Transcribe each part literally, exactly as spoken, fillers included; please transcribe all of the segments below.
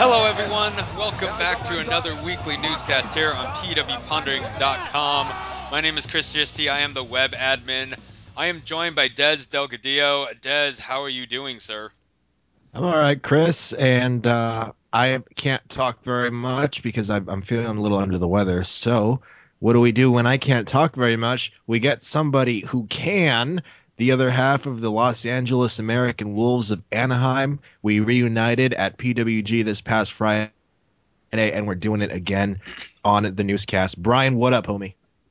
Hello, everyone. Welcome back to another weekly newscast here on P W Ponderings dot com. My name is Chris Gisti. I am the web admin. I am joined by Des Delgadillo. Des, how are you doing, sir? I'm all right, Chris, and uh, I can't talk very much because I'm, I'm feeling a little under the weather. So, what do we do when I can't talk very much? We get somebody who can. The other half of the Los Angeles American Wolves of Anaheim. We reunited at P W G this past Friday, and we're doing it again on the newscast. Brian, what up, homie?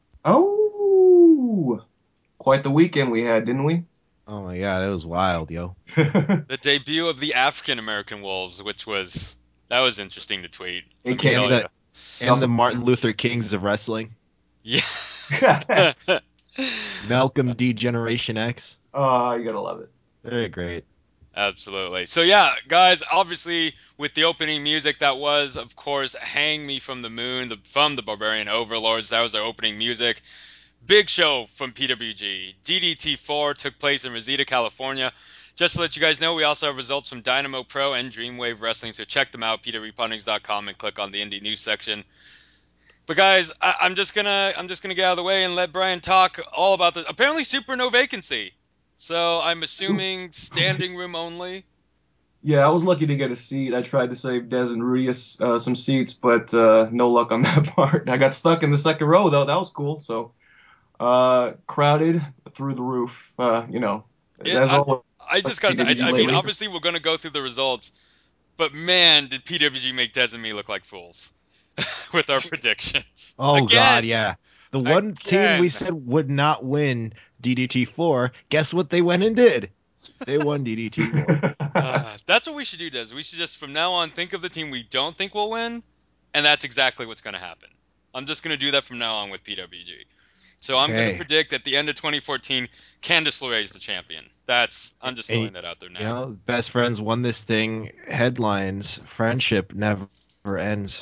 Oh, quite the weekend we had, didn't we? Oh my god, it was wild, yo. The debut of the African American Wolves, which was that was interesting to tweet. Let me A K A And tell the you. and the Double. Martin Luther Kings of wrestling. Yeah. Oh, Malcolm D Generation X. you gotta love it. Very great. Absolutely. So yeah, guys, obviously with the opening music that was, of course, Hang Me from the Moon, the, from the Barbarian Overlords. That was our opening music. Big show from P W G. D D T four took place in Reseda, California. Just to let you guys know, we also have results from Dynamo Pro and Dreamwave Wrestling, so check them out, P W Puntings dot com, and click on the Indie News section. But guys, I, I'm just gonna I'm just gonna get out of the way and let Brian talk all about the apparently super no vacancy. So I'm assuming standing room only. Yeah, I was lucky to get a seat. I tried to save Des and Rudy uh, some seats, but uh, no luck on that part. I got stuck in the second row though. That was cool. So uh, crowded through the roof. Uh, you know, Yeah, as I, always, I just gotta say, I, P W G I mean, lately. obviously we're gonna go through the results, but man, did P W G make Des and me look like fools with our predictions Oh again, God, yeah. The one team we again. said would not win D D T four, guess what they went and did? They won D D T four. Uh, that's what we should do, Des. We should just from now on think of the team we don't think will win, and that's exactly what's gonna happen. I'm just gonna do that from now on with P W G. So I'm gonna Hey, predict at the end of twenty fourteen, Candice LeRae is the champion. That's I'm just and throwing that out there you now. know, best friends won this thing. Headlines: friendship never ends.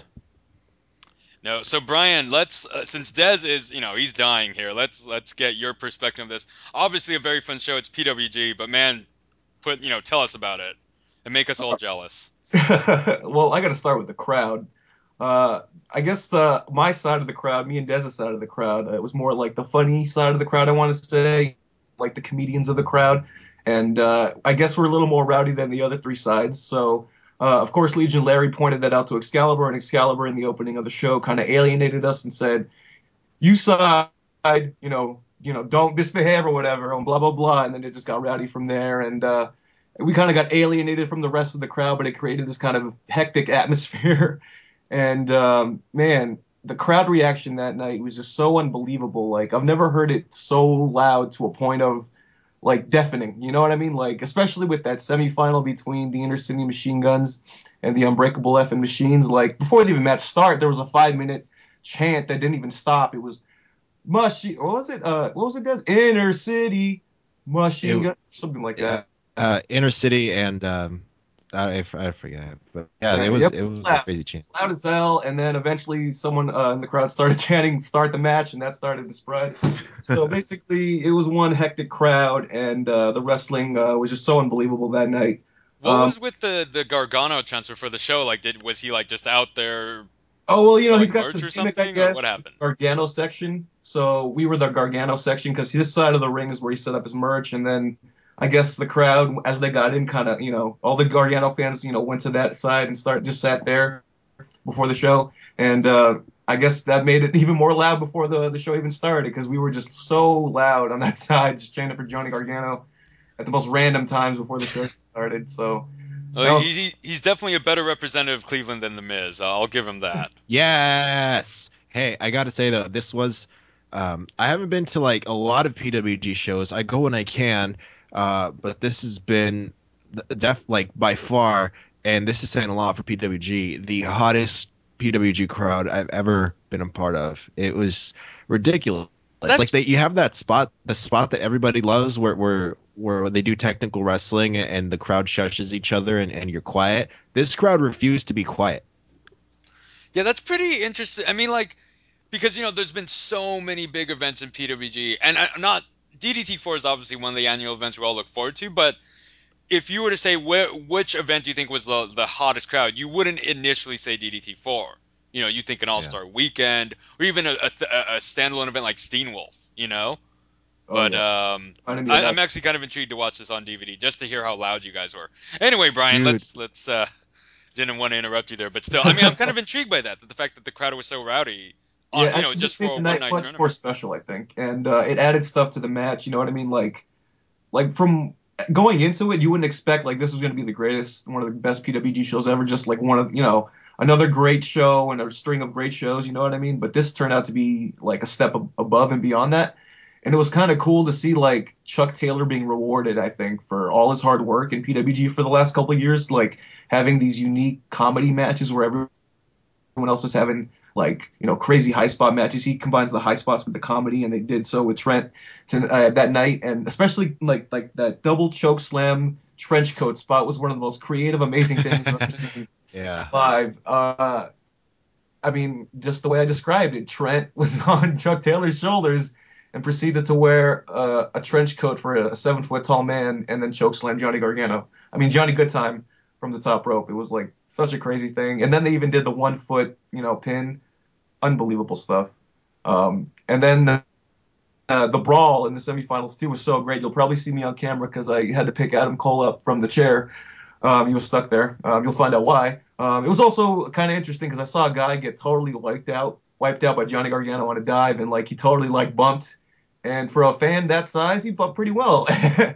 No, so Brian, let's uh, since Dez is, you know, he's dying here. Let's let's get your perspective of this. Obviously, a very fun show. It's P W G, but man, put you know, tell us about it and make us all jealous. Well, I got to start with the crowd. Uh, I guess the my side of the crowd, me and Dez's side of the crowd, uh, it was more like the funny side of the crowd. I want to say, like the comedians of the crowd, and uh, I guess we're a little more rowdy than the other three sides. So, uh, of course, Legion Larry pointed that out to Excalibur, and Excalibur in the opening of the show kind of alienated us and said, "You side, you know, you know, don't misbehave or whatever, and blah blah blah," and then it just got rowdy from there, and uh, we kind of got alienated from the rest of the crowd, but it created this kind of hectic atmosphere. And um, man, the crowd reaction that night was just so unbelievable. Like I've never heard it so loud to a point of like deafening. You know what I mean? Like especially with that semifinal between the Inner City Machine Guns and the Unbreakable Effing Machines. Like before the even match start, there was a five minute chant that didn't even stop. It was Machine. What was it? Uh, what was it? Does Inner City Machine It, Gun? Something like uh, that. uh, Inner City and um, I, I forget, but yeah, it Yeah, was yep. it It's was a loud. crazy chant. Loud as hell. And then eventually someone uh, in the crowd started chanting, start the match, and that started the spread. So basically, it was one hectic crowd, and uh, the wrestling uh, was just so unbelievable that night. What Um, was with the the Gargano transfer for the show? Like, did was he like just out there oh, well, you know, he's selling got merch this or gimmick, I something, or what guess, happened? Gargano section. So we were the Gargano section because his side of the ring is where he set up his merch. And then I guess the crowd, as they got in, kind of, you know, all the Gargano fans, you know, went to that side and start just sat there before the show, and uh, I guess that made it even more loud before the the show even started because we were just so loud on that side, just chanting for Johnny Gargano at the most random times before the show started. So Well, that was he, he he's definitely a better representative of Cleveland than the Miz. I'll give him that. Yes. Hey, I got to say though, this was um I haven't been to like a lot of P W G shows. I go when I can, uh but this has been the def like by far, and this is saying a lot for P W G, the hottest P W G crowd I've ever been a part of. It was ridiculous. Like That's they you have that spot, the spot that everybody loves where where where they do technical wrestling and the crowd shushes each other and, and you're quiet. This crowd refused to be quiet. yeah, that's pretty interesting. I mean, like because you know there's been so many big events in P W G, and I, not D D T four is obviously one of the annual events we all look forward to, but if you were to say where, which event do you think was the the hottest crowd, you wouldn't initially say D D T four. You know, you think an All Yeah. Star Weekend or even a, a, a standalone event like Steenwolf. You know, Oh but yeah, um, reminded me of I, that. I'm actually kind of intrigued to watch this on D V D just to hear how loud you guys were. Anyway, Brian, Dude, let's let's uh, didn't want to interrupt you there, but still, I mean, I'm kind of intrigued by that, that the fact that the crowd was so rowdy, Yeah, on you I know, just just for made a the one night night much more tournament. special, I think, and uh, it added stuff to the match. You know what I mean? Like, like from going into it, you wouldn't expect like this was going to be the greatest, one of the best P W G shows ever. Just like one of you know another great show and a string of great shows. You know what I mean? But this turned out to be like a step ab- above and beyond that. And it was kind of cool to see like Chuck Taylor being rewarded, I think, for all his hard work in P W G for the last couple of years, like having these unique comedy matches where everyone else is having like you know crazy high spot matches. He combines the high spots with the comedy, and they did so with Trent to, uh, that night, and especially like like that double choke slam trench coat spot was one of the most creative, amazing things I've ever seen yeah. live. Uh, I mean, just the way I described it, Trent was on Chuck Taylor's shoulders and proceeded to wear uh, a trench coat for a seven foot tall man and then choke slam Johnny Gargano. I mean, Johnny Goodtime from the top rope. It was like such a crazy thing. And then they even did the one foot, you know, pin. Unbelievable stuff. Um, and then uh, the brawl in the semifinals too was so great. You'll probably see me on camera because I had to pick Adam Cole up from the chair. Um, he was stuck there. Um, you'll find out why. Um, it was also kind of interesting because I saw a guy get totally wiped out, wiped out by Johnny Gargano on a dive, and like he totally like bumped. And for a fan that size, he bumped pretty well.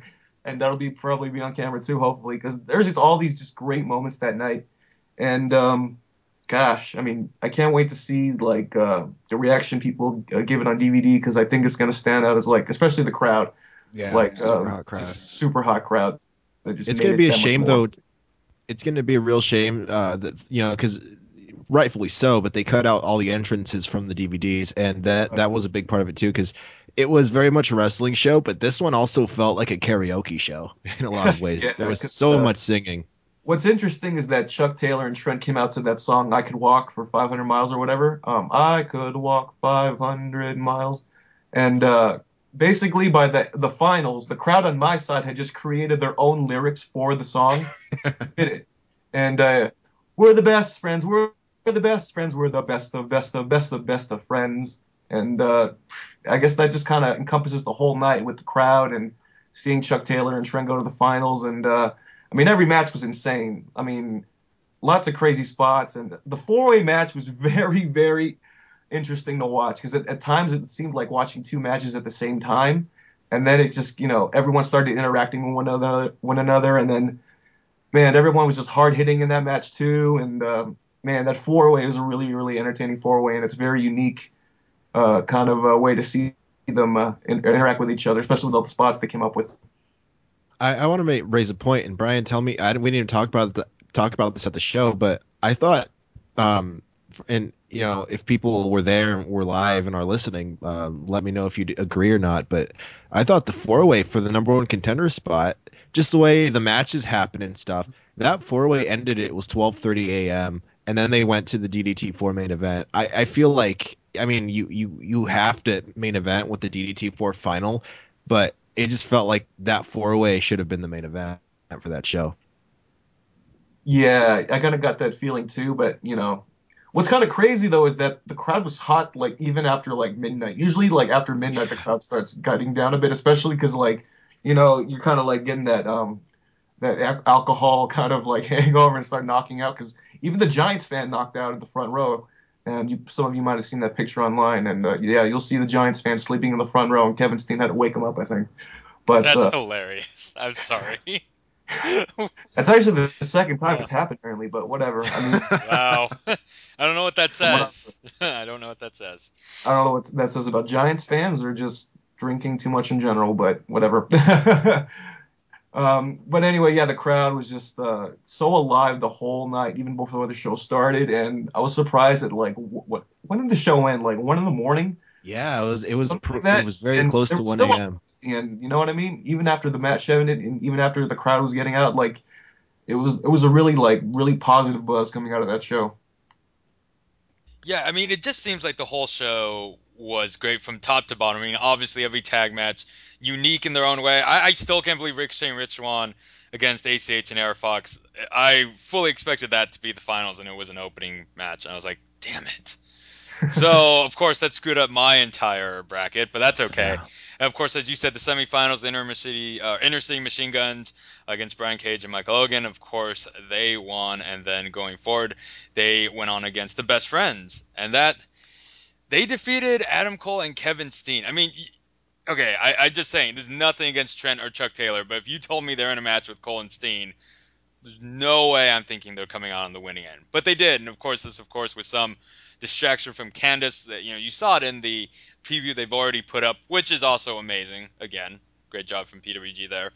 And that'll be probably be on camera too, hopefully, because there's just all these just great moments that night. And um, gosh, I mean, I can't wait to see like uh, the reaction people uh, give it on D V D because I think it's going to stand out as like, especially the crowd, Yeah. like Super uh, hot crowd. just super hot crowd that just It's made gonna it be a that much shame more. though. It's gonna be a real shame uh, that you know because rightfully so, but they cut out all the entrances from the D V Ds, and that Right. that was a big part of it too because it was very much a wrestling show, but this one also felt like a karaoke show in a lot of ways. There Yeah, was 'cause, so uh, much singing. what's interesting is that Chuck Taylor and Trent came out to that song "I Could Walk for five hundred miles" or whatever. Um, I could walk five hundred miles, and uh, basically by the the finals, the crowd on my side had just created their own lyrics for the song to fit it, and uh, we're the best friends. We're, we're the best friends. We're the best of best of best of best of friends, and uh, I guess that just kind of encompasses the whole night with the crowd and seeing Chuck Taylor and Trent go to the finals. And uh, I mean, every match was insane. I mean, lots of crazy spots, and the four way match was very, very interesting to watch because at, at times it seemed like watching two matches at the same time, and then it just you know everyone started interacting with one another, one another, and then man, everyone was just hard hitting in that match too, and um, man, that four way was a really, really entertaining four way, and it's very unique uh, kind of a way to see them uh, in, interact with each other, especially with all the spots they came up with. I, I want to make raise a point, and Brian, tell me. I we didn't even talk about the, talk about this at the show, but I thought, um, and you know, if people were there, were live, and are listening, um, let me know if you agree or not. But I thought the four way for the number one contender spot, just the way the matches happened and stuff, that four way ended. It was twelve thirty a m, and then they went to the D D T four main event. I, I feel like, I mean, you you you have to main event with the D D T four final, but it just felt like that four way should have been the main event for that show. Yeah, I kind of got that feeling too, but you know, what's kind of crazy though is that the crowd was hot like even after like midnight. Usually like after midnight the crowd starts gutting down a bit, especially because like you know you're kind of like getting that um that al- alcohol kind of like hangover and start knocking out because even the Giants fan knocked out at the front row. And you, some of you might have seen that picture online, and uh, yeah, you'll see the Giants fan sleeping in the front row, and Kevin Steen had to wake him up, I think. But That's uh, hilarious. I'm sorry. that's actually the second time Uh, it's happened, apparently. But whatever. I mean, wow. I don't know what that from what says. I don't know what that says. I don't know what that says about Giants fans or just drinking too much in general, but whatever. Um, but anyway, yeah, the crowd was just uh, so alive the whole night, even before the show started, and I was surprised at like wh- what when did the show end? Like one in the morning, Yeah, it was it was something pr- like it that, was very and close there to was one still a a.m. buzz at the end. You know what I mean? Even after the match ended, and even after the crowd was getting out, like it was it was a really like really positive buzz coming out of that show. Yeah, I mean, it just seems like the whole show was great from top to bottom. I mean, obviously every tag match unique in their own way. I, I still can't believe Ricochet and Rich Swann against A C H and Air Fox. I fully expected that to be the finals, and it was an opening match. And I was like, damn it. So, of course, that screwed up my entire bracket, but that's okay. Yeah. And of course, as you said, the semifinals, Inner City, uh, Inner City Machine Guns against Brian Cage and Michael Hogan. Of course, they won, and then going forward, they went on against the Best Friends, and that they defeated Adam Cole and Kevin Steen. I mean, okay, I, I just saying, there's nothing against Trent or Chuck Taylor, but if you told me they're in a match with Cole and Steen, there's no way I'm thinking they're coming out on the winning end. But they did, and of course, this, of course, was some distraction from Candice. That you know, you saw it in the preview they've already put up, which is also amazing. Again, great job from P W G there.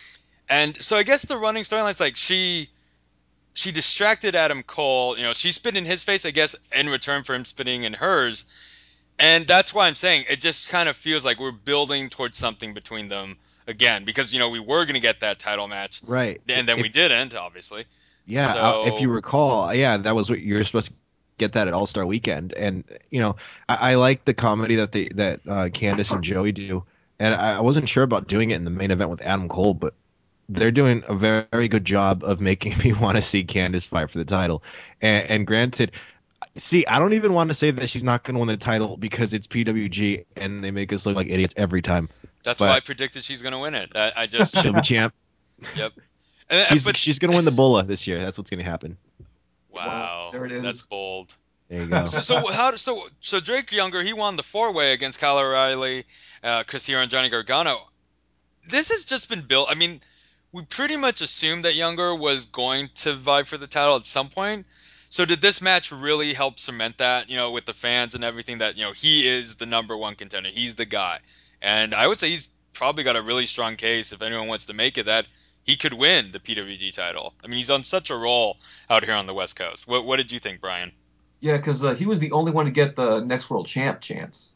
And so I guess the running storyline is like she she distracted Adam Cole. You know, she spit in his face, I guess, in return for him spitting in hers. And that's why I'm saying it just kind of feels like we're building towards something between them again, because you know we were going to get that title match, Right. and then we If didn't, obviously. Yeah, uh, if you So recall, yeah, that was what you were supposed to get that at All Star Weekend, and you know, I, I like the comedy that they that uh, Candice and Joey do, and I, I wasn't sure about doing it in the main event with Adam Cole, but they're doing a very, very good job of making me want to see Candice fight for the title. And, and granted, see, I don't even want to say that she's not going to win the title because it's P W G and they make us look like idiots every time, that's why I but predicted she's going to win it. I, I just, she'll be champ. yep. And, She's but she's going to win the Bola this year. That's what's going to happen. Wow, wow, there it that's is. bold. There you go. So, so how? So, so Drake Younger, he won the four way against Kyle O'Reilly, uh, Chris Hero, and Johnny Gargano. This has just been built. I mean, we pretty much assumed that Younger was going to vie for the title at some point. So, did this match really help cement that? You know, with the fans and everything, that you know he is the number one contender. He's the guy, and I would say he's probably got a really strong case if anyone wants to make it that he could win the P W G title. I mean, he's on such a roll out here on the West Coast. What What did you think, Brian? Yeah, because uh, he was the only one to get the next world champ chance,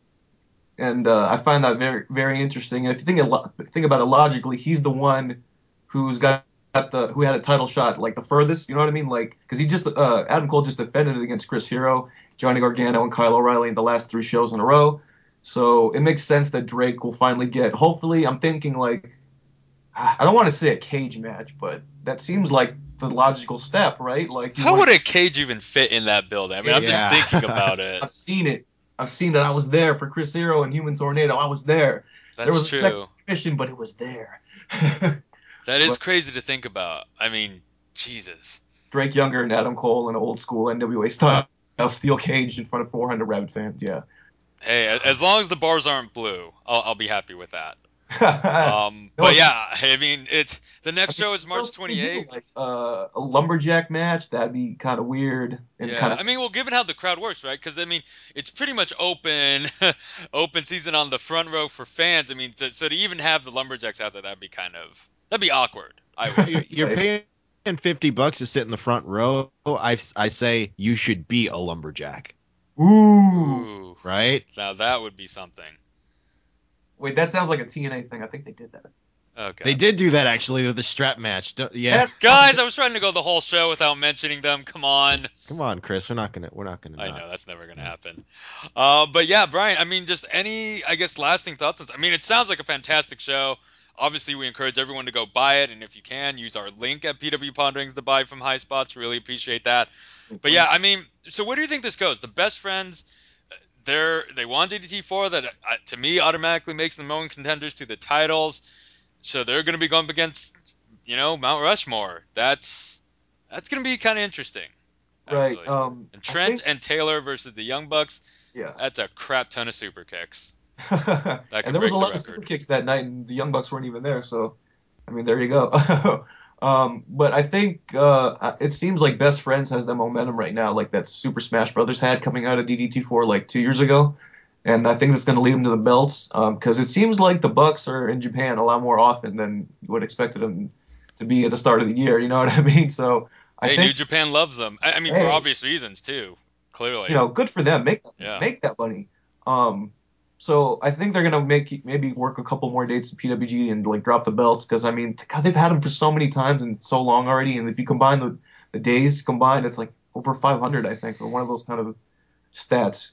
and uh, I find that very very interesting. And if you think a lo- think about it logically, he's the one who's got, got the who had a title shot like the furthest. You know what I mean? Like because he just uh, Adam Cole just defended it against Chris Hero, Johnny Gargano, and Kyle O'Reilly in the last three shows in a row. So it makes sense that Drake will finally get. Hopefully, I'm thinking like I don't want to say a cage match, but that seems like the logical step, right? Like you How want would to. a cage even fit in that building? I mean, I'm just thinking Yeah. about it. I've seen it. I've seen that. I was there for Chris Hero and Human Tornado. I was there. There That's was a second true. mission, but it was there. That is But crazy to think about. I mean, Jesus. Drake Younger and Adam Cole in old school N W A style steel cage in front of four hundred rabid fans. Yeah. Hey, a- as long as the bars aren't blue, I'll, I'll be happy with that. Um, No, but if, yeah, I mean, it's the I next mean, show is what March else do they do? twenty-eighth. Like uh, a lumberjack match? That'd be kind of weird and kind Yeah, of I mean, well, given how the crowd works, right? Because I mean, it's pretty much open, open season on the front row for fans. I mean, to, so to even have the Lumberjacks out there, that'd be kind of that'd be awkward. I would you're, think. you're right. paying fifty bucks to sit in the front row. I, I say you should be a lumberjack, Ooh. Ooh, right? now that would be something. Wait, that sounds like a T N A thing. I think they did that. Okay. They did do that actually with the strap match. Don't- yeah. That's Guys, I was trying to go the whole show without mentioning them. Come on. Come on, Chris. We're not gonna we're not gonna I not. know that's never gonna happen. Uh, but yeah, Brian. I mean, just any, I guess, lasting thoughts. I mean, it sounds like a fantastic show. Obviously, we encourage everyone to go buy it, and if you can, use our link at P W Ponderings to buy from High Spots. Really appreciate that. But yeah, I mean, so where do you think this goes? The best friends, they're they won D D T four. That uh, to me automatically makes them known contenders to the titles. So they're going to be going up against, you know, Mount Rushmore. That's that's going to be kind of interesting, right. actually. Um, And I Trent think and Taylor versus the Young Bucks. yeah. That's a crap ton of super kicks. That And could there was a break the lot of super record. kicks that night, and the Young Bucks weren't even there. So, I mean, there you go. um, but I think uh, it seems like Best Friends has the momentum right now, like that Super Smash Brothers had coming out of D D T four like two years ago, and I think that's going to lead them to the belts because it seems like the Bucks are in Japan a lot more often than you would expected them to be at the start of the year. You know what I mean? So I Hey, New think, Japan loves them. I, I mean, for hey, obvious reasons too. you Clearly, know, good for them. Make yeah. make that money. Um, so I think they're gonna make maybe work a couple more dates at P W G and like drop the belts because I mean, God, they've had them for so many times and so long already. And if you combine the the days combined, it's like over five hundred, I think, or one of those kind of stats.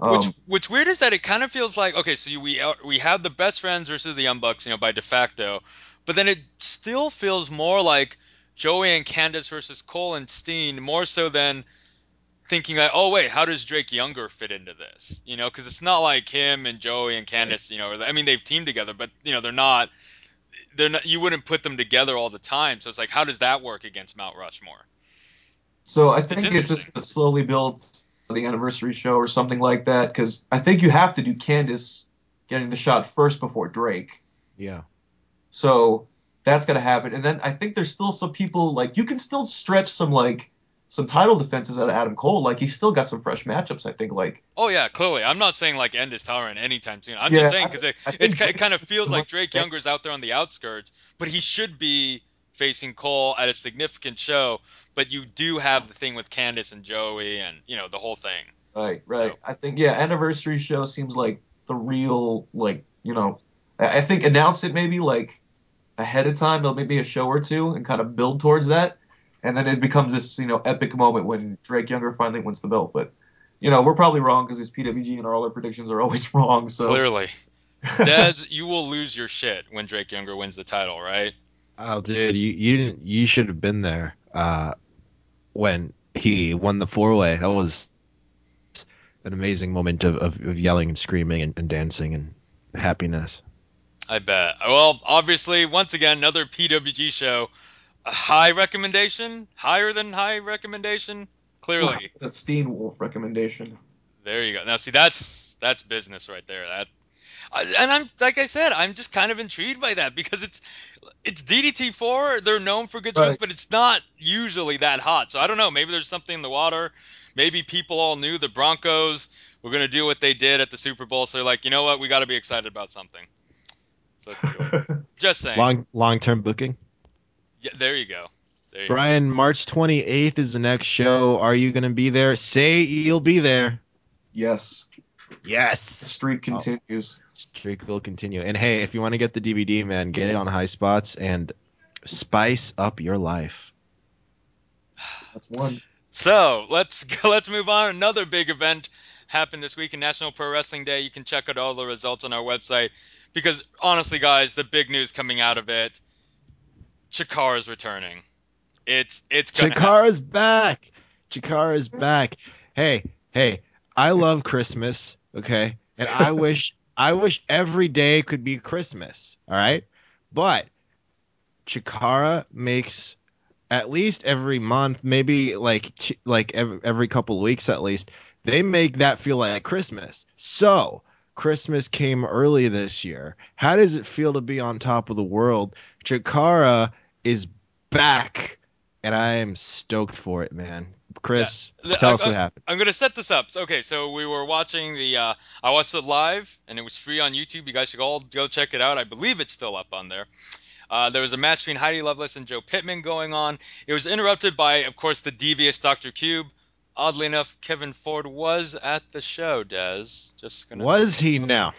Which Um, what's weird is that it kind of feels like okay, so you, we are, we have the best friends versus the Young Bucks, you know, by de facto, but then it still feels more like Joey and Candace versus Cole and Steen, more so than thinking like, oh wait, how does Drake Younger fit into this? You know, because it's not like him and Joey and right. Candace, you know, I mean they've teamed together, but you know they're not, they're not, you wouldn't put them together all the time. So it's like, how does that work against Mount Rushmore? So I It's think it's interesting. just gonna slowly build the anniversary show or something like that because I think you have to do Candace getting the shot first before Drake. Yeah. So that's gonna happen. And then I think there's still some people like you can still stretch some like some title defenses out of Adam Cole. Like he's still got some fresh matchups. I think like Oh yeah, clearly. I'm not saying like end is tolerant anytime soon. I'm just yeah, saying I because think it I it's think ki- it Drake kind of is feels the like most Drake advanced. Younger's out there on the outskirts, but he should be facing Cole at a significant show. But you do have the thing with Candice and Joey, and you know the whole thing. Right, So right. I think yeah, anniversary show seems like the real like you know I, I think announce it maybe like ahead of time, maybe a show or two, and kind of build towards that, and then it becomes this you know epic moment when Drake Younger finally wins the belt. But you know we're probably wrong because it's P W G and all our predictions are always wrong. So clearly, Dez, you will lose your shit when Drake Younger wins the title, right? Oh, dude, you you didn't you should have been there uh when he won the four way. That was an amazing moment of, of, of yelling and screaming and, and dancing and happiness. I bet. Well, obviously, once again, another P W G show. A high recommendation, higher than high recommendation. ooh, Clearly, a Steen Wolf recommendation. there you go. Now, see, that's that's business right there. That I- and I'm like I said, I'm just kind of intrigued by that because it's it's D D T four. They're known for good shows, Right. but it's not usually that hot. So I don't know. Maybe there's something in the water. Maybe people all knew the Broncos were going to do what they did at the Super Bowl. So they're like, you know what? We got to be excited about something. So let's do it. Just saying. Long long term booking. Yeah, there you go. There you go. Brian, March twenty-eighth is the next show. Are you going to be there? Say you'll be there. Yes, the Yes. streak Oh, continues. streak will continue. And hey, if you want to get the D V D, man, get it on High Spots and spice up your life. That's one. So let's go, let's move on. Another big event happened this week in National Pro Wrestling Day. You can check out all the results on our website because honestly, guys, the big news coming out of it, Chikara's returning. It's it's gonna happen. Chikara's back. Chikara's back. Hey, hey, I love Christmas, okay? And I wish I wish every day could be Christmas, all right? But Chikara makes at least every month, maybe like t- like every, every couple of weeks at least, they make that feel like Christmas. So, Christmas came early this year. How does it feel to be on top of the world? Chikara is back, and I am stoked for it, man. Yeah, Chris, tell I, us I, what happened. I'm gonna set this up. So, okay, so we were watching the. Uh, I watched it live, and it was free on YouTube. You guys should all go check it out. I believe it's still up on there. Uh, there was a match between Heidi Lovelace and Joe Pittman going on. It was interrupted by, of course, the devious doctor Cube. Oddly enough, Kevin Ford was at the show, Des. Just gonna Was he now?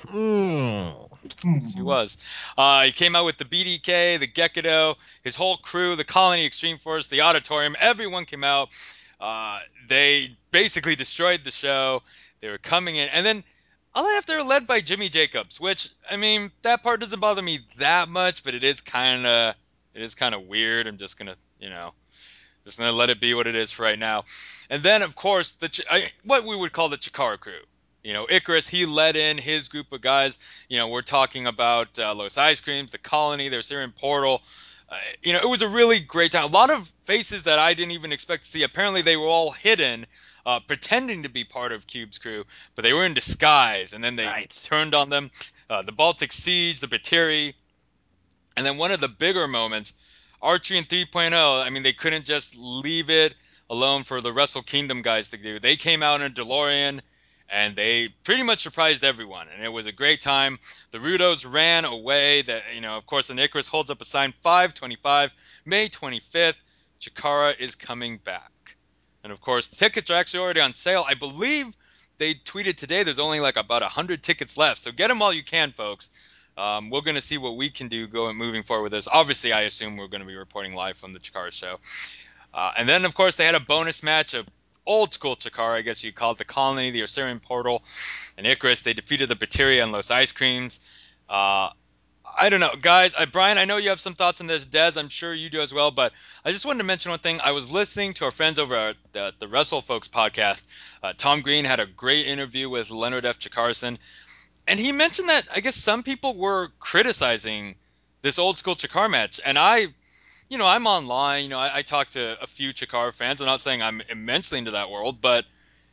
Mm. Yes, he Hmm. was. Uh, he came out with the B D K, the Gekido, his whole crew, the Colony Extreme Force, the Auditorium. Everyone came out. Uh, they basically destroyed the show. They were coming in, and then all after led by Jimmy Jacobs, which I mean, that part doesn't bother me that much, but it is kind of it is kind of weird. I'm just gonna, you know, just gonna let it be what it is for right now. And then, of course, the Ch- I, what we would call the Chikara crew. You know, Icarus, he led in his group of guys. You know, we're talking about uh, Los Ice Creams, the Colony, their Syrian Portal. Uh, you know, it was a really great time. A lot of faces that I didn't even expect to see. Apparently, they were all hidden, uh, pretending to be part of Cube's crew, but they were in disguise. And then they Right. turned on them. Uh, the Baltic Siege, the Batiri, and then one of the bigger moments, Archery and 3.0, I mean, they couldn't just leave it alone for the Wrestle Kingdom guys to do. They came out in a DeLorean and they pretty much surprised everyone. And it was a great time. The Rudos ran away. That you know, of course, the Icarus holds up a sign five twenty-five, May twenty-fifth. Chikara is coming back. And of course, tickets are actually already on sale. I believe they tweeted today there's only like about one hundred tickets left. So get them while you can, folks. Um, we're going to see what we can do going moving forward with this. Obviously, I assume we're going to be reporting live from the Chikara show. Uh, and then, of course, they had a bonus match, a old school Chikara, I guess you call it, the colony, the Osirian portal, and Icarus. They defeated the Bateria and Los Ice Creams. Uh, I don't know, guys. I, Brian, I know you have some thoughts on this. Des, I'm sure you do as well. But I just wanted to mention one thing. I was listening to our friends over at the, the Wrestle Folks podcast. Uh, Tom Green had a great interview with Leonard F. Chikarson, and he mentioned that I guess some people were criticizing this old school Chikar match, and I, you know, I'm online. You know, I, I talk to a few Chikar fans. I'm not saying I'm immensely into that world, but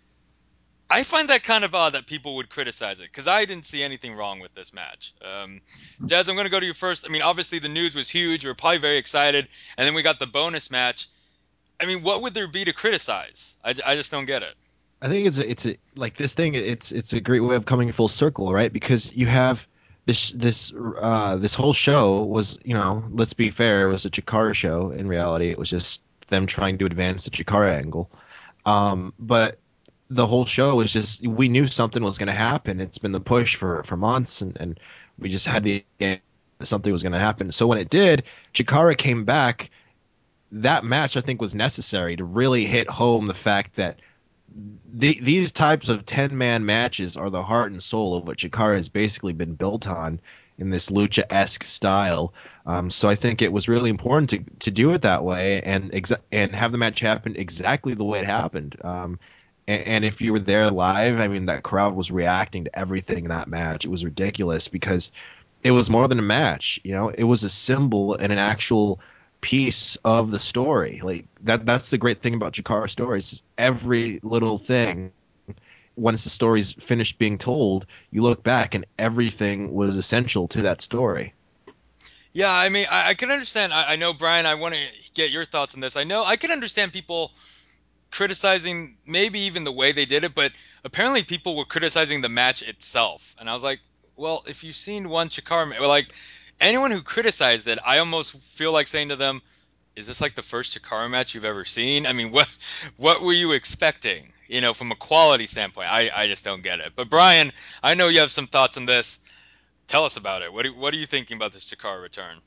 I find that kind of odd that people would criticize it because I didn't see anything wrong with this match. Um, Des, I'm going to go to you first. I mean, obviously the news was huge. We were probably very excited, and then we got the bonus match. I mean, what would there be to criticize? I, I just don't get it. I think it's a, it's a, like this thing. It's it's a great way of coming full circle, right? Because you have this this uh, this whole show was, you know, let's be fair, it was a Chikara show. In reality, it was just them trying to advance the Chikara angle. Um, but the whole show was just, we knew something was going to happen. It's been the push for for months, and and we just had the something was going to happen. So when it did, Chikara came back. That match, I think, was necessary to really hit home the fact that the, these types of ten man matches are the heart and soul of what Chikara has basically been built on in this lucha esque style. Um, so I think it was really important to to do it that way, and exa- and have the match happen exactly the way it happened. Um, and, and if you were there live, I mean, that crowd was reacting to everything in that match. It was ridiculous because it was more than a match. You know, it was a symbol and an actual piece of the story. Like that that's the great thing about Chikara stories. Every little thing, once the story's finished being told, you look back and everything was essential to that story. Yeah, I mean, I, I can understand. I, I know, Brian, I want to get your thoughts on this. I know I can understand people criticizing maybe even the way they did it, but apparently people were criticizing the match itself. And I was like, well, if you've seen one Chikara, ma- like anyone who criticized it, I almost feel like saying to them, is this like the first Chikara match you've ever seen? I mean, what what were you expecting? You know, from a quality standpoint, I, I just don't get it. But Brian, I know you have some thoughts on this. Tell us about it. What do, what are you thinking about this Chikara return?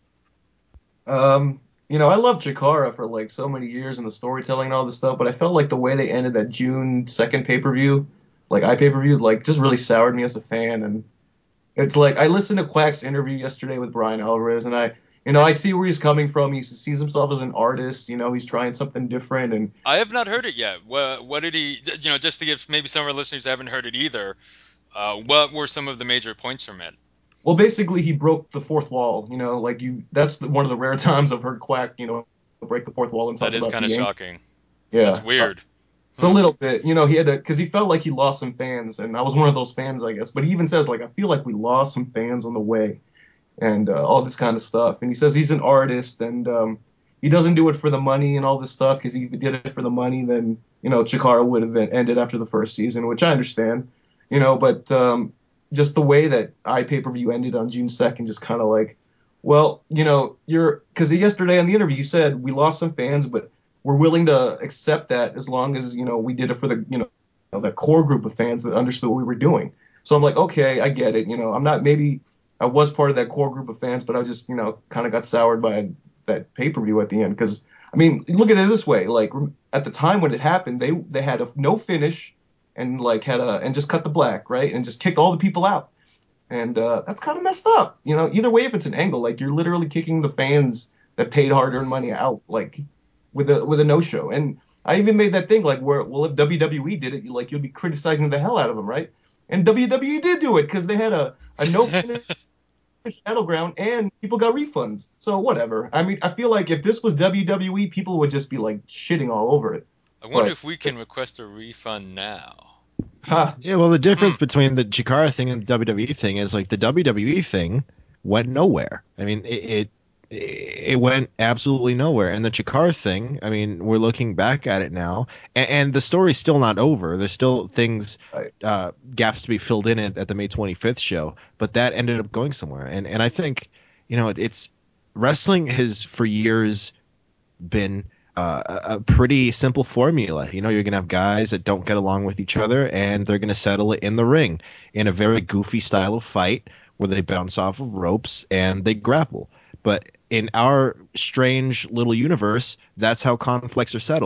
Um, you know, I love Chikara for like so many years and the storytelling and all this stuff, but I felt like the way they ended that June second pay-per-view, like I pay-per-view, like just really soured me as a fan. And it's like I listened to Quack's interview yesterday with Brian Alvarez, and I, you know, I see where he's coming from. He sees himself as an artist. You know, he's trying something different, and I have not heard it yet. What, what did he, you know, just to give maybe some of our listeners who haven't heard it either, uh, what were some of the major points from it? well, basically he broke the fourth wall. You know, like you, that's the, one of the rare times I've heard Quack, you know, break the fourth wall and That talk is about kind of the angle. shocking. That's Yeah, uh, weird. it's a Hmm. little bit. You know, he had to because he felt like he lost some fans, and I was one of those fans, I guess. But he even says like I feel like we lost some fans on the way, and uh, all this kind of stuff. And he says he's an artist, and um, he doesn't do it for the money and all this stuff. Because if he did it for the money, then you know Chikara would have been ended after the first season, which I understand. You know, but um, just the way that iPay-per-view ended on June second, just kind of like, well, you know, you're because yesterday on the interview you said we lost some fans, but we're willing to accept that as long as you know we did it for the you know the core group of fans that understood what we were doing. So I'm like, okay, I get it. You know, I'm not maybe I was part of that core group of fans, but I just, you know, kind of got soured by that pay per view at the end. Because I mean, look at it this way: like at the time when it happened, they they had a no finish and like had a and just cut the black, right, and just kicked all the people out, and uh, that's kind of messed up. You know, either way, if it's an angle, like you're literally kicking the fans that paid hard earned money out, like with a with a no show. And I even made that thing like where, well, if W W E did it, like you'd be criticizing the hell out of them, right? And W W E did do it because they had a a no finish Battleground and people got refunds. So whatever. I mean, I feel like if this was W W E, people would just be like shitting all over it. I wonder But if we can request a refund now. ha, Yeah, well, the Hmm. difference between the Chikara thing and the W W E thing is like the W W E thing went nowhere. I mean, it it, it went absolutely nowhere. And the Chikara thing, I mean, we're looking back at it now, and, and the story's still not over. There's still things, I, uh, gaps to be filled in at, at the May twenty-fifth show, but that ended up going somewhere. And and I think, you know, it's wrestling has for years been uh, a a pretty simple formula. You know, you're going to have guys that don't get along with each other, and they're going to settle it in the ring in a very goofy style of fight where they bounce off of ropes and they grapple. But in our strange little universe, that's how conflicts are settled.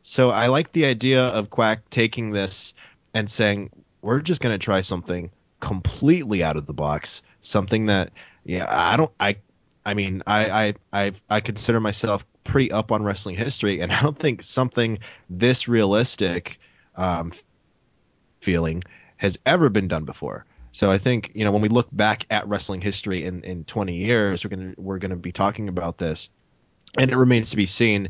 So I like the idea of Quack taking this and saying, we're just going to try something completely out of the box, something that, yeah, I don't, I, I mean, I, I, I, I consider myself pretty up on wrestling history, and I don't think something this realistic, um, feeling has ever been done before. So I think, you know, when we look back at wrestling history in, in twenty years, we're gonna we're gonna be talking about this, and it remains to be seen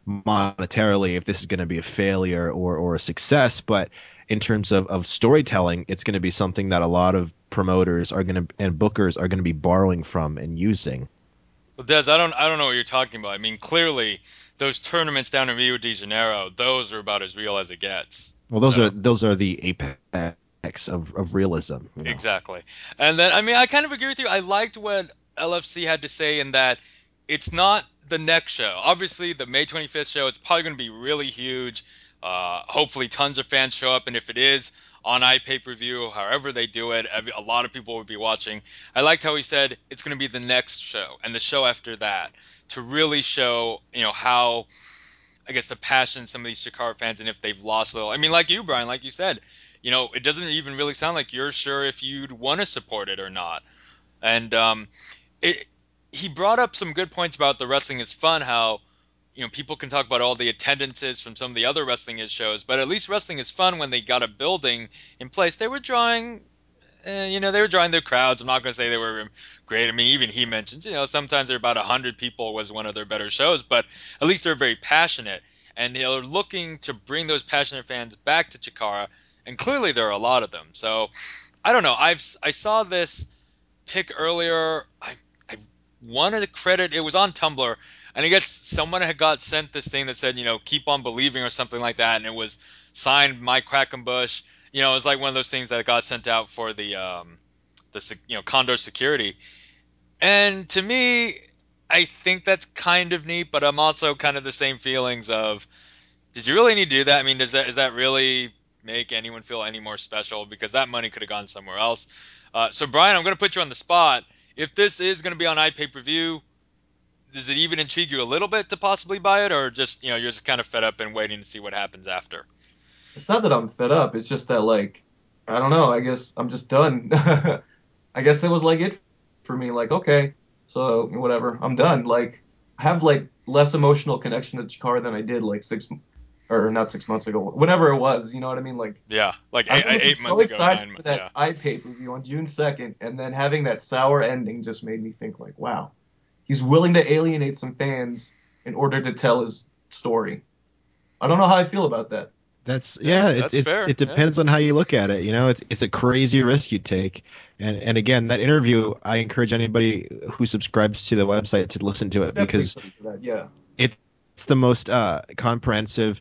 monetarily if this is going to be a failure or or a success. But in terms of, of storytelling, it's going to be something that a lot of promoters are going to and bookers are going to be borrowing from and using. Well, Des, I don't I don't know what you're talking about. I mean, clearly those tournaments down in Rio de Janeiro, those are about as real as it gets. Well, those So are those are the apex of, of realism, you know. exactly. And then, I mean, I kind of agree with you. I liked what L F C had to say in that it's not the next show. Obviously, the May twenty-fifth show is probably going to be really huge. Uh, hopefully, tons of fans show up. And if it is on iPay-per-view, however they do it, every- a lot of people will be watching. I liked how he said it's going to be the next show and the show after that to really show, you know, how I guess the passion some of these Shakar fans and if they've lost a little. I mean, like you, Brian, like you said, you know, it doesn't even really sound like you're sure if you'd want to support it or not. And um, it, he brought up some good points about the wrestling is fun. How you know people can talk about all the attendances from some of the other wrestling is shows, but at least wrestling is fun when they got a building in place. They were drawing eh, you know, they were drawing their crowds. I'm not going to say they were great. I mean, even he mentions, you know, sometimes they're about one hundred people was one of their better shows, but at least they're very passionate. And they're looking to bring those passionate fans back to Chikara. And clearly there are a lot of them. So I don't know. I've I saw this pick earlier. I I wanted to credit it was on Tumblr, and I guess someone had got sent this thing that said you know keep on believing or something like that, and it was signed Mike Quackenbush. You know, it was like one of those things that got sent out for the um the you know Condor security. And to me, I think that's kind of neat, but I'm also kind of the same feelings of did you really need to do that? I mean, does that is that really make anyone feel any more special? Because that money could have gone somewhere else. Uh, so, Brian, I'm going to put you on the spot. If this is going to be on iPay per view, does it even intrigue you a little bit to possibly buy it, or just you know you're just kind of fed up and waiting to see what happens after? It's not that I'm fed up. It's just that like I don't know. I guess I'm just done. I guess that was like it for me. Like okay, so whatever. I'm done. Like I have like less emotional connection to Chikara than I did like six or not six months ago. Whatever it was. You know what I mean? Like Yeah, like I'm eight, gonna be eight so months ago, excited nine for months. that Yeah. iPay per view on June second, and then having that sour ending just made me think like, wow, he's willing to alienate some fans in order to tell his story. I don't know how I feel about that. That's Yeah, yeah, it's that's it's fair. it Yeah. depends on how you look at it. You know, it's it's a crazy risk you take. And and again, that interview, I encourage anybody who subscribes to the website to listen to it Definitely because listen to that. Yeah. it's the most uh comprehensive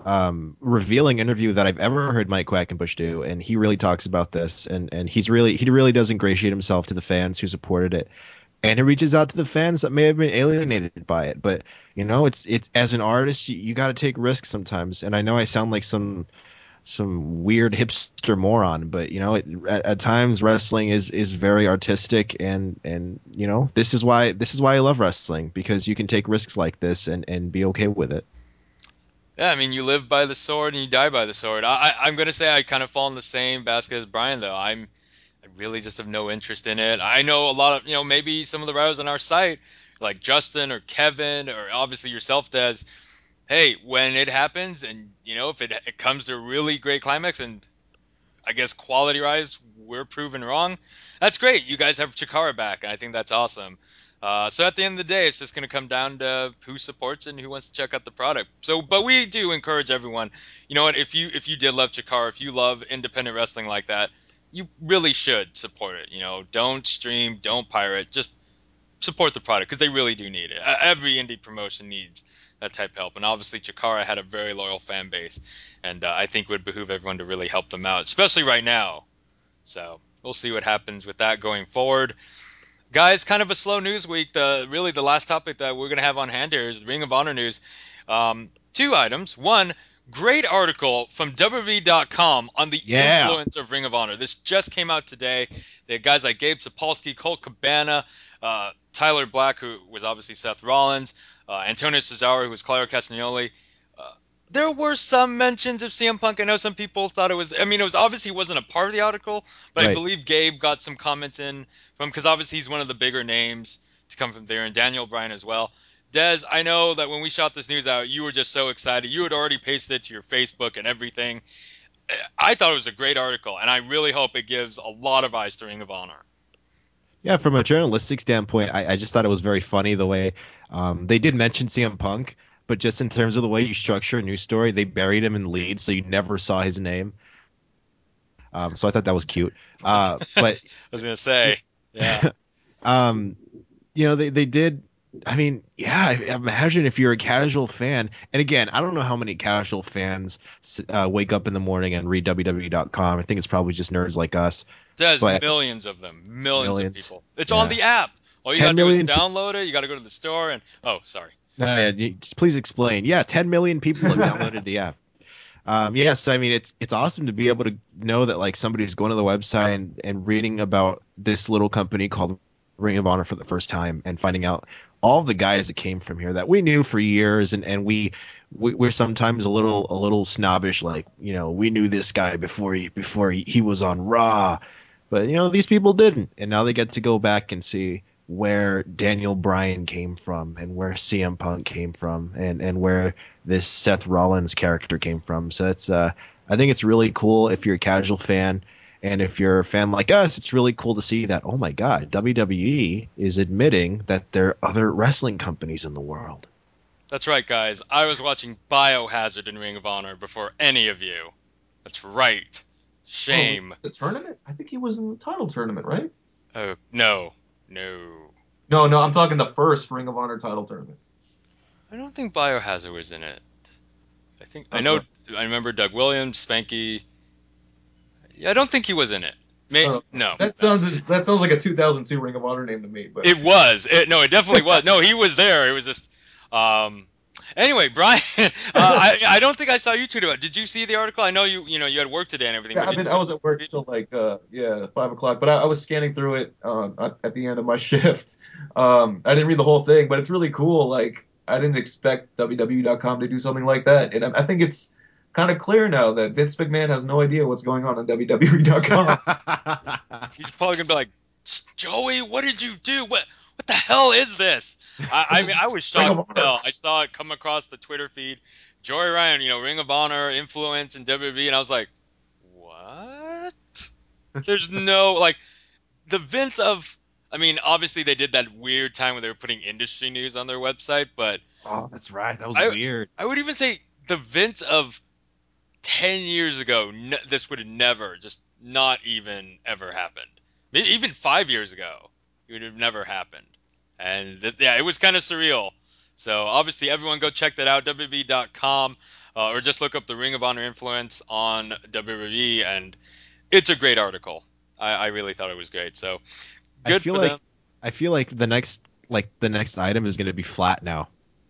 um revealing interview that I've ever heard Mike Quackenbush do, and he really talks about this, and and he's really he really does ingratiate himself to the fans who supported it, and he reaches out to the fans that may have been alienated by it. But you know, it's it's as an artist, you, you got to take risks sometimes. And I know I sound like some some weird hipster moron, but you know, it, at, at times wrestling is is very artistic, and and you know, this is why this is why I love wrestling, because you can take risks like this and and be okay with it. Yeah, I mean, you live by the sword and you die by the sword. I, I, I'm going to say I kind of fall in the same basket as Brian, though. I'm I really just have no interest in it. I know a lot of, you know, maybe some of the writers on our site, like Justin or Kevin or obviously yourself, Des. Hey, when it happens, and you know, if it, it comes to a really great climax, and I guess quality rise, we're proven wrong. That's great. You guys have Chikara back, and I think that's awesome. Uh, so at the end of the day, it's just going to come down to who supports it and who wants to check out the product. So, but we do encourage everyone. You know what? If you if you did love Chikara, if you love independent wrestling like that, you really should support it. You know, don't stream, don't pirate, just support the product because they really do need it. Uh, Every indie promotion needs that type of help, and obviously Chikara had a very loyal fan base, and uh, I think it would behoove everyone to really help them out, especially right now. So we'll see what happens with that going forward. Guys, kind of a slow news week. The really the last topic that we're going to have on hand here is Ring of Honor news. Um, two items. One, great article from W W E dot com on the Yeah. influence of Ring of Honor. This just came out today. They had guys like Gabe Sapolsky, Colt Cabana, uh, Tyler Black, who was obviously Seth Rollins, uh, Antonio Cesaro, who was Claudio Castagnoli. Uh, there were some mentions of C M Punk. I know some people thought it was. I mean, it was obviously he wasn't a part of the article, but I Right. believe Gabe got some comments in from because obviously he's one of the bigger names to come from there, and Daniel Bryan as well. Des, I know that when we shot this news out, you were just so excited. You had already pasted it to your Facebook and everything. I thought it was a great article, and I really hope it gives a lot of eyes to Ring of Honor. Yeah, from a journalistic standpoint, I, I just thought it was very funny the way um, they did mention C M Punk, but just in terms of the way you structure a news story, they buried him in the lead, so you never saw his name. Um, so I thought that was cute. That's, Uh, I but was gonna say, yeah. um, you know, they they did. I mean, yeah. Imagine if you're a casual fan, and again, I don't know how many casual fans uh, wake up in the morning and read w w w dot com. I think it's probably just nerds like us, There's but millions of them, millions of millions. people. It's on Yeah, the app. All you ten gotta do is million. Pe- download it. You gotta go to the store and oh, sorry. Uh, yeah, you- just please explain. Yeah, ten million people have downloaded the app. Um, yes, I mean it's it's awesome to be able to know that like somebody's going to the website and, and reading about this little company called Ring of Honor for the first time and finding out all the guys that came from here that we knew for years and and we, we we're sometimes a little a little snobbish like you know we knew this guy before he before he, he was on Raw, but you know these people didn't, and now they get to go back and see where Daniel Bryan came from and where C M Punk came from and and where this Seth Rollins character came from. So it's uh I think it's really cool if you're a casual fan. And if you're a fan like us, it's really cool to see that, oh my God, W W E is admitting that there are other wrestling companies in the world. That's right, guys. I was watching Biohazard in Ring of Honor before any of you. That's right. Oh, was Shame. it the tournament? I think he was in the title tournament, right? Oh no, no. No, no, I'm talking the first Ring of Honor title tournament. I don't think Biohazard was in it. I think I know. Uh, I remember Doug Williams, Spanky. Yeah, I don't think he was in it. May uh, no, that no. sounds that sounds like a two thousand two Ring of Honor name to me, but It was. It, no, it definitely was. No, he was there. It was just. Um. Anyway, Brian, uh, I I don't think I saw you tweet about it. Did you see the article? I know you you know you had work today and everything, yeah, but I did mean, I you? was at work till like uh yeah five o'clock, but I, I was scanning through it um at, at the end of my shift. Um, I didn't read the whole thing, but it's really cool. Like I didn't expect W W E dot com to do something like that, and I, I think it's kind of clear now that Vince McMahon has no idea what's going on on W W E dot com. He's probably gonna be like, Joey, what did you do? What what the hell is this? I, I mean, I was Ring shocked of as Honor. hell. I saw it come across the Twitter feed. Joey Ryan, you know, Ring of Honor influence in W W E, and I was like, what? There's no like the Vince of. I mean, obviously they did that weird time where they were putting industry news on their website, but Oh, that's right. That was I weird. I would even say the Vince of ten years ago, n this would have never, just not even ever happened. Maybe even five years ago, it would have never happened. And th yeah, it was kind of surreal. So obviously, everyone go check that out, W W E dot com, uh, or just look up the Ring of Honor influence on W W E, and it's a great article. I, I really thought it was great. So I good feel for them. like I feel like the next like the next item is going to be flat now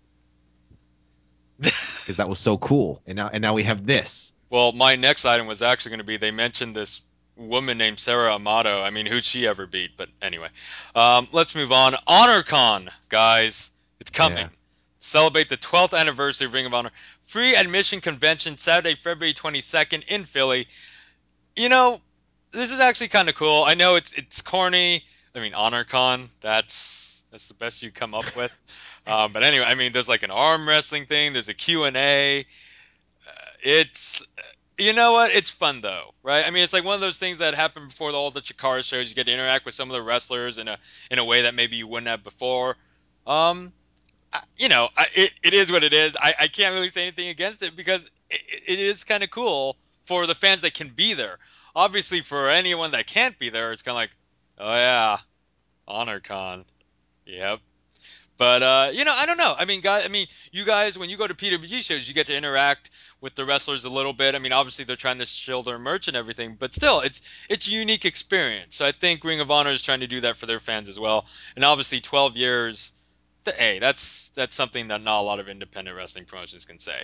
because that was so cool. And now and now we have this. Well, my next item was actually going to be they mentioned this woman named Sarah Amato. I mean, who'd she ever beat? But anyway, um, let's move on. HonorCon, guys, it's coming. Yeah. Celebrate the twelfth anniversary of Ring of Honor. Free admission convention Saturday, February twenty-second in Philly. You know, this is actually kind of cool. I know it's it's corny. I mean, HonorCon, that's that's the best you come up with. Um, but anyway, I mean, there's like an arm wrestling thing. There's a Q and A. It's you know what? It's fun though, right? I mean, it's like one of those things that happen before all the Chikara shows. You get to interact with some of the wrestlers in a in a way that maybe you wouldn't have before. Um, I, you know, I, it it is what it is. I, I can't really say anything against it because it, it is kind of cool for the fans that can be there. Obviously, for anyone that can't be there, it's kind of like, oh yeah, HonorCon. Yep. But uh, you know, I don't know. I mean, guys, I mean, you guys, when you go to P W G shows, you get to interact with the wrestlers a little bit. I mean, obviously they're trying to shill their merch and everything, but still, it's it's a unique experience. So I think Ring of Honor is trying to do that for their fans as well. And obviously, twelve years, th- hey, that's that's something that not a lot of independent wrestling promotions can say.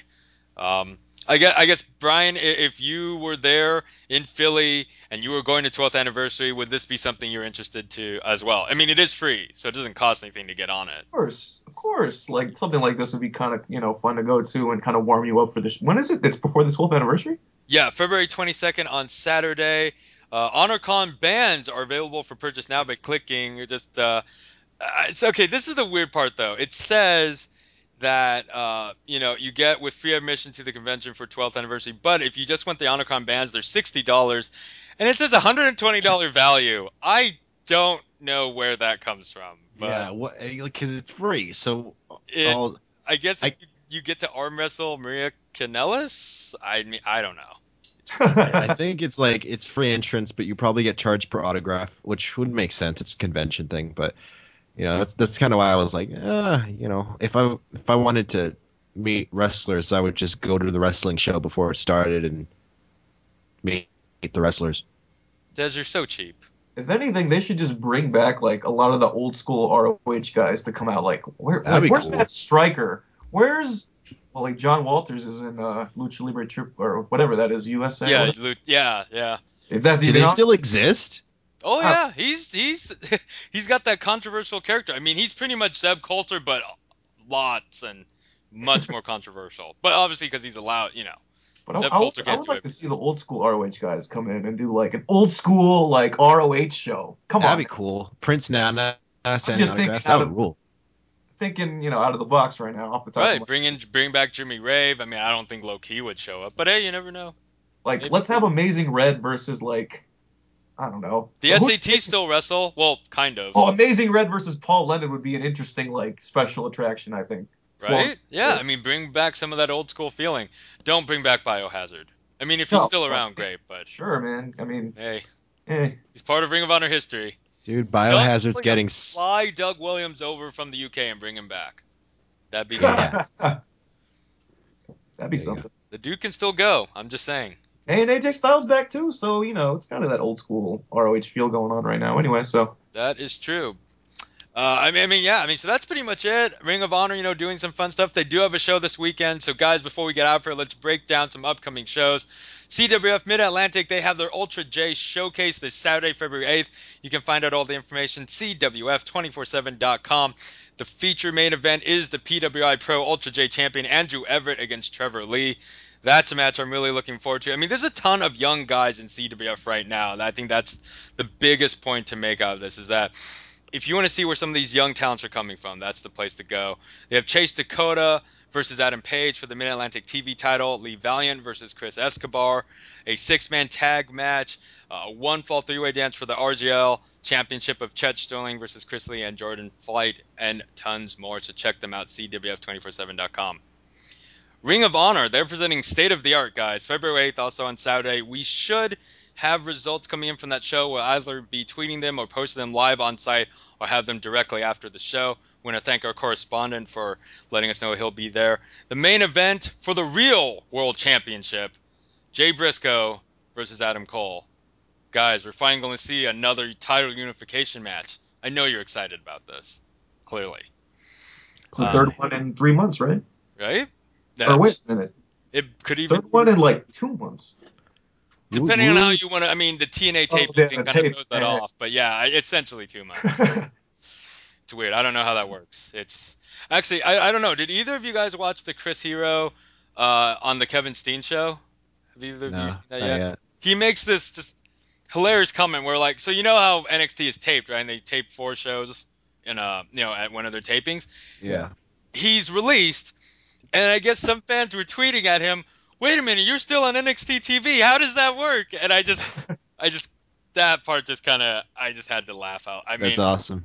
Um, I guess, I guess, Brian, if you were there in Philly and you were going to twelfth anniversary, would this be something you're interested to as well? I mean, it is free, so it doesn't cost anything to get on it. Of course, of course. Like something like this would be kind of, you know, fun to go to and kind of warm you up for this. When is it? It's before the twelfth anniversary? Yeah, February twenty-second on Saturday. Uh, HonorCon bands are available for purchase now by clicking. Just uh, uh, it's okay. This is the weird part, though. It says that uh, you know you get with free admission to the convention for twelfth anniversary, but if you just want the HonorCon bands, they're sixty dollars, and it says one hundred twenty dollars value. I don't know where that comes from, but Yeah, what? Because it's free, so it. all I guess if I you, you get to arm wrestle Maria Kanellis, I mean I don't know. It's free. I I think it's like it's free entrance, but you probably get charged per autograph, which would make sense. It's a convention thing, but you know that's that's kind of why I was like, uh, you know, if I if I wanted to meet wrestlers, I would just go to the wrestling show before it started and meet the wrestlers. Des, you're so cheap. If anything, they should just bring back like a lot of the old school R O H guys to come out. Like, where, That'd like, be where's cool. that striker? Where's, well, like John Walters is in uh, Lucha Libre Trip or whatever that is, U S A or Yeah, whatever. Lu- yeah, yeah. If that's Do even they on, still exist? Oh uh, yeah, he's he's he's got that controversial character. I mean, he's pretty much Zeb Coulter, but lots and much more controversial. But obviously, because he's allowed, you know, but I, Zeb I would, Coulter I can't would do like to see everything. the old school R O H guys come in and do like an old school like R O H show. Come That'd on, be man. cool. Prince Nana I'm signing just thinking autographs. That out would of rule. thinking, you know, out of the box right now, off the top of Right, my bring in bring back Jimmy Rave. I mean, I don't think Low Key would show up, but hey, you never know. like. Maybe Let's have Amazing Red versus like I don't know. the So who? S A T still wrestle. Well, kind of, Oh, Amazing Red versus Paul London would be an interesting like special attraction. I think. twelve. right? Yeah, I mean, bring back some of that old school feeling. Don't bring back Biohazard. I mean, if he's No, still no, around, great, but sure, man. I mean, hey, eh. he's part of Ring of Honor history. Dude, Doug Biohazard's getting. Williams. s- Fly Doug Williams over from the U K and bring him back. That'd be neat. Yeah, That'd be there you go. something. The dude can still go. I'm just saying. He can Hey, still and A J Styles back too, so you know it's kind of that old school R O H feel going on right now. Anyway, so That is true. Uh, I mean, I mean, yeah. I mean, so that's pretty much it. Ring of Honor, you know, doing some fun stuff. They do have a show this weekend. So, guys, before we get out of here, let's break down some upcoming shows. C W F Mid Atlantic, they have their Ultra J showcase this Saturday, February eighth. You can find out all the information, C W F two forty-seven dot com. The feature main event is the P W I Pro Ultra J champion, Andrew Everett, against Trevor Lee. That's a match I'm really looking forward to. I mean, there's a ton of young guys in C W F right now, and I think that's the biggest point to make out of this is that if you want to see where some of these young talents are coming from, that's the place to go. They have Chase Dakota versus Adam Page for the Mid Atlantic T V title, Lee Valiant versus Chris Escobar, a six man tag match, uh, a one fall three way dance for the R G L championship of Chet Sterling versus Chris Lee and Jordan Flight, and tons more. So check them out, C W F two forty-seven dot com. Ring of Honor, they're presenting State of the Art, guys. February eighth, also on Saturday. We should have results coming in from that show. We'll either be tweeting them or posting them live on site or have them directly after the show. We want to thank our correspondent for letting us know he'll be there. The main event for the real World Championship, Jay Briscoe versus Adam Cole. Guys, we're finally going to see another title unification match. I know you're excited about this, clearly. it's the Uh, third Finally. one in three months, right? right? Or wait That's a minute, it. Could even third one in like two months. Woot depending on how woot. you want to. I mean, the T N A Oh, taping yeah, thing the kind of tape. throws that Eh. off, but yeah, essentially two months. It's weird. I don't know how that works. It's actually I, I don't know. Did either of you guys watch the Chris Hero uh, on the Kevin Steen show? Have either of you No, seen that not yet? yet. He makes this just hilarious comment where like, so you know how N X T is taped, right? And they tape four shows in a you know at one of their tapings. Yeah. Yeah. He's released, and I guess some fans were tweeting at him, "Wait a minute, you're still on N X T T V. How does that work?" And I just I just that part just kind of I just had to laugh out. I That's mean, awesome.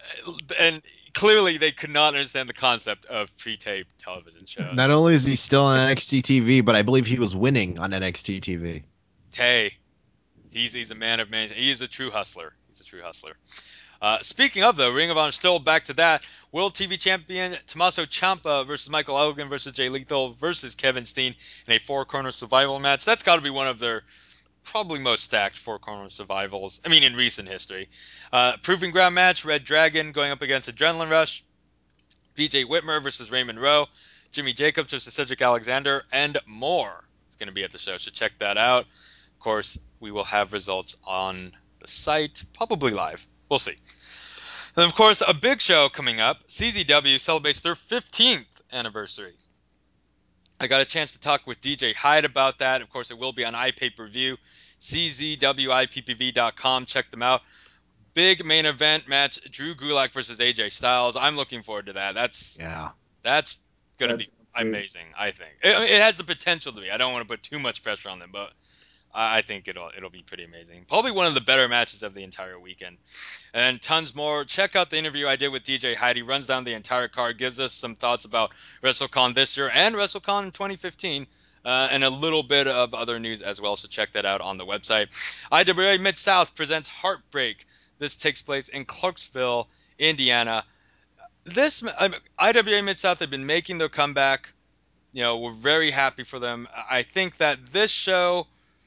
and clearly they could not understand the concept of pre-taped television shows. Not only is he still on N X T T V, but I believe he was winning on N X T T V. Hey, he's he's a man of man. He is a true hustler. He's a true hustler. Uh, speaking of the Ring of Honor, still back to that World T V Champion Tommaso Ciampa versus Michael Elgin versus Jay Lethal versus Kevin Steen in a four corner survival match. That's got to be one of their probably most stacked four corner survivals. I mean, in recent history. Uh, Proving ground match: Red Dragon going up against Adrenaline Rush. B J Whitmer versus Raymond Rowe. Jimmy Jacobs versus Cedric Alexander, and more. It's going to be at the show, so check that out. Of course, we will have results on the site, probably live. We'll see. And of course, a big show coming up. C Z W celebrates their fifteenth anniversary. I got a chance to talk with D J Hyde about that. Of course, it will be on iPay-per-view, c z w i p p v dot com. Check them out. Big main event match, Drew Gulak versus A J Styles. I'm looking forward to that. That's Yeah. that's going to be That's amazing, I think. It, it has the potential to be. I don't want to put too much pressure on them, but I, I think it'll it'll be pretty amazing. Probably one of the better matches of the entire weekend. And tons more. Check out the interview I did with D J Hyde. He runs down the entire card, gives us some thoughts about WrestleCon this year and WrestleCon in twenty fifteen, uh, and a little bit of other news as well. So check that out on the website. I W A Mid-South presents Heartbreak. This takes place in Clarksville, Indiana. This I W A Mid-South have been making their comeback. You know, we're very happy for them. I think that this show,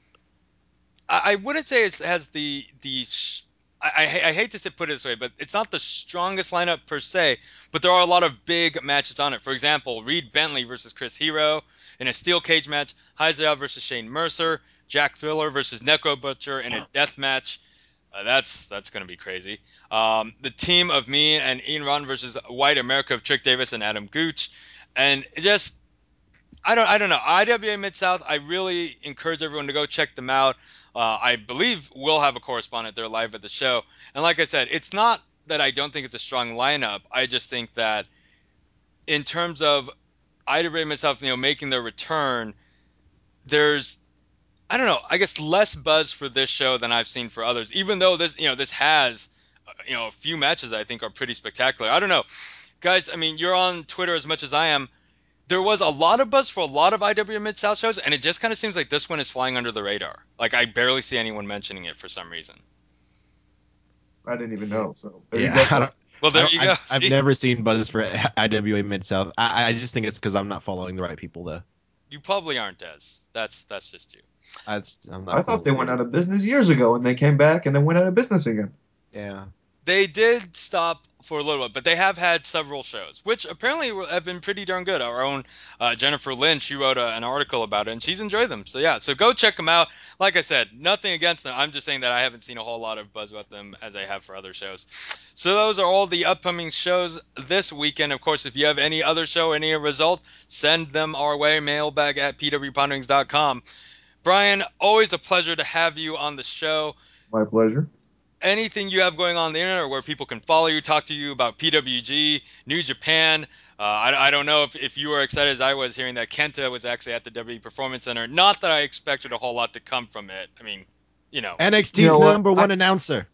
I, I wouldn't say it has the the. I, I, I hate to say, put it this way, but it's not the strongest lineup per se. But there are a lot of big matches on it. For example, Reed Bentley versus Chris Hero in a steel cage match. Heiser versus Shane Mercer. Jack Thriller versus Necro Butcher in a death match. Uh, that's that's going to be crazy. Um, the team of me and Ian Rotten versus White America of Trick Davis and Adam Gooch, and it just I don't I don't know. I W A Mid South. I really encourage everyone to go check them out. Uh, I believe we'll have a correspondent there live at the show. And like I said, it's not that I don't think it's a strong lineup. I just think that in terms of I W A Mid South, you know, making their return, there's I don't know. I guess less buzz for this show than I've seen for others. Even though this, you know, this has, uh, you know, a few matches that I think are pretty spectacular. I don't know, guys. I mean, you're on Twitter as much as I am. There was a lot of buzz for a lot of I W Mid South shows, and it just kind of seems like this one is flying under the radar. Like I barely see anyone mentioning it for some reason. I didn't even know. So there you Yeah. I go. don't, Well, I there don't, you go. I've, I've See, never seen buzz for I W A Mid South. I, I just think it's because I'm not following the right people, though. you probably aren't, Des. That's that's just you. That's I'm I not thought they following. went out of business years ago, and they came back and then went out of business again. Yeah. They did stop for a little bit, but they have had several shows, which apparently have been pretty darn good. Our own uh, Jennifer Lynn, she wrote a, an article about it, and she's enjoyed them. So yeah, so go check them out. Like I said, nothing against them. I'm just saying that I haven't seen a whole lot of buzz about them as I have for other shows. So those are all the upcoming shows this weekend. Of course, if you have any other show, any result, send them our way, mailbag at p w ponderings dot com. Brian, always a pleasure to have you on the show. My pleasure. Anything you have going on, on the internet or where people can follow you, talk to you about P W G, New Japan. Uh, I, I don't know if, if you were excited as I was hearing that Kenta was actually at the W W E Performance Center. Not that I expected a whole lot to come from it. I mean, you know, You N X T's know what? number I, one announcer.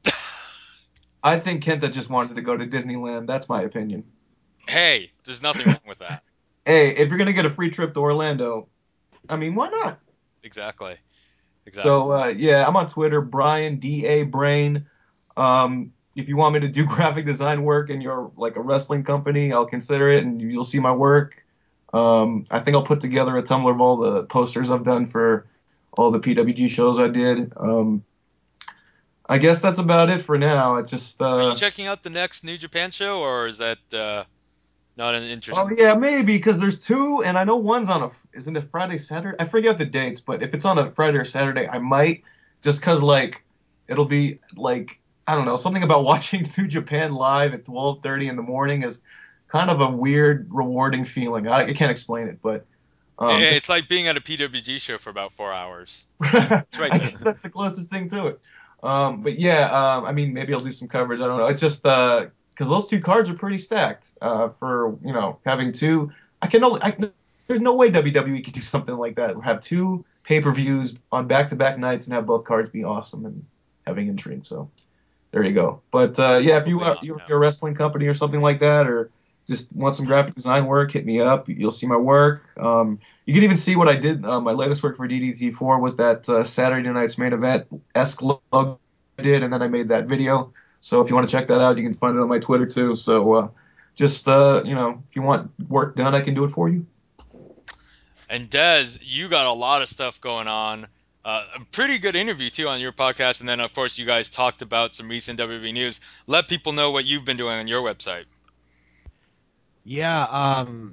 I think Kenta just wanted to go to Disneyland. That's my opinion. hey, there's nothing wrong with that. Hey, if you're gonna get a free trip to Orlando, I mean, why not? Exactly. Exactly. So uh, yeah, I'm on Twitter, Brian D A Brain. Um, if you want me to do graphic design work in your like a wrestling company, I'll consider it, and you'll see my work. Um, I think I'll put together a Tumblr of all the posters I've done for all the P W G shows I did. Um, I guess that's about it for now. It's just Are you uh, checking out the next New Japan show, or is that uh, not an interest? oh yeah, maybe because there's two, and I know one's on a isn't it Friday, Saturday? I forget the dates, but if it's on a Friday or Saturday, I might just because like it'll be like I don't know something about watching New Japan live at twelve thirty in the morning is kind of a weird, rewarding feeling. I, I can't explain it, but um, just It's like being at a P W G show for about four hours. It's right I there. guess that's the closest thing to it. Um, but yeah, um, I mean, maybe I'll do some coverage. I don't know. It's just uh, because those two cards are pretty stacked. Uh, for you know having two, I can only. I, there's no way W W E could do something like that. Have two pay per views on back to back nights and have both cards be awesome and having intrigue. So there you go. But uh, yeah, if you Probably are not. you're No. a wrestling company or something like that, or just want some graphic design work, hit me up. You'll see my work. Um, you can even see what I did. Uh, my latest work for D D T four was that uh, Saturday night's main event esque logo I did, and then I made that video. So if you want to check that out, you can find it on my Twitter too. So uh, just uh, you know, if you want work done, I can do it for you. And Dez, you got a lot of stuff going on. Uh, a pretty good interview too on your podcast, and then of course you guys talked about some recent W W E news. Let people know what you've been doing on your website. Yeah. Um.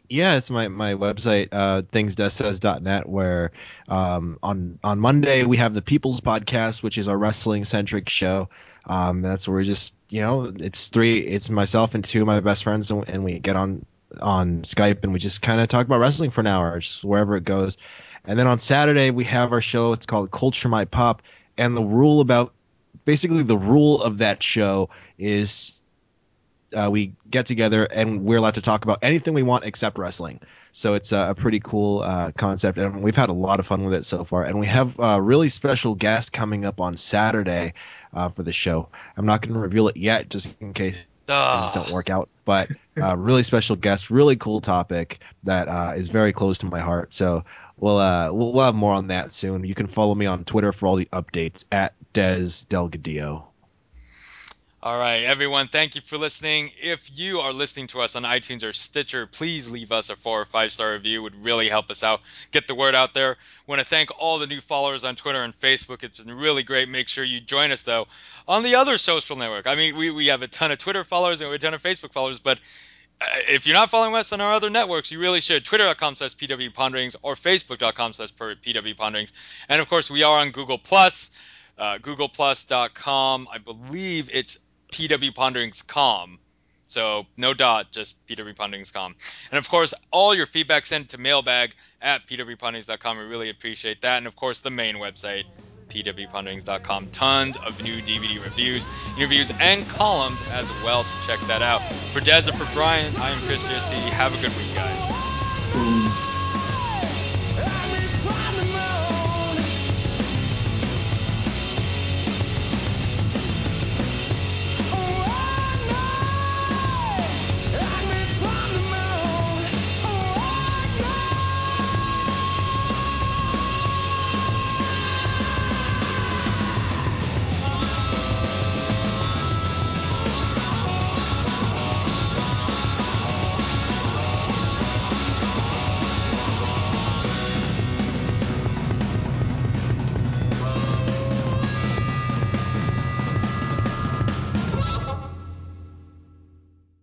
Yeah, it's my my website, uh, things des says dot net, where um, on on Monday we have the People's Podcast, which is our wrestling centric show. Um, that's where we just, you know, it's three, it's myself and two of my best friends, and, and we get on on Skype and we just kind of talk about wrestling for an hour, just wherever it goes. And then on Saturday we have our show. It's called Culture My Pop, and the rule about basically the rule of that show is uh, we get together and we're allowed to talk about anything we want except wrestling. So it's uh, a pretty cool uh, concept, and we've had a lot of fun with it so far. And we have a really special guest coming up on Saturday uh, for the show. I'm not going to reveal it yet, just in case things don't Ah. work out. But uh, really special guest, really cool topic that uh, is very close to my heart. So we'll, uh, we'll we'll have more on that soon. You can follow me on Twitter for all the updates at Des Delgadillo. All right, everyone, thank you for listening. If you are listening to us on iTunes or Stitcher, please leave us a four or five star review. It would really help us out, get the word out there. Want to thank all the new followers on Twitter and Facebook. It's been really great. Make sure you join us, though, on the other social network. I mean, we, we have a ton of Twitter followers and we have a ton of Facebook followers, but uh, if you're not following us on our other networks, you really should. Twitter.com slash PW Ponderings or Facebook.com slash PW Ponderings. And of course, we are on Google Plus, uh, Google Plus dot com. I believe it's P W Ponderings dot com. So no dot, just P W Ponderings dot com. And of course, all your feedback sent to mailbag at P W Ponderings dot com. We really appreciate that. And of course, the main website, P W Ponderings dot com. Tons of new D V D reviews, interviews, and columns as well. So check that out. For Des and for Brian, I am Chris G S T. Have a good week, guys.